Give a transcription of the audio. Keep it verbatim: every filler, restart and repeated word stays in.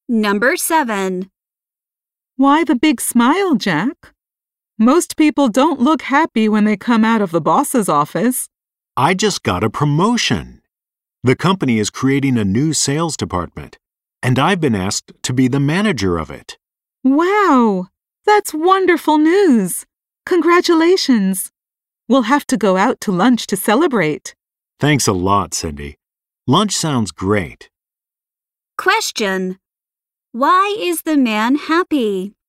Number seven. Why the big smile, Jack? Most people don't look happy when they come out of the boss's office. I just got a promotion. The company is creating a new sales department, and I've been asked to be the manager of it. Wow! That's wonderful news! Congratulations! We'll have to go out to lunch to celebrate. Thanks a lot, Cindy. Lunch sounds great. Question. Why is the man happy?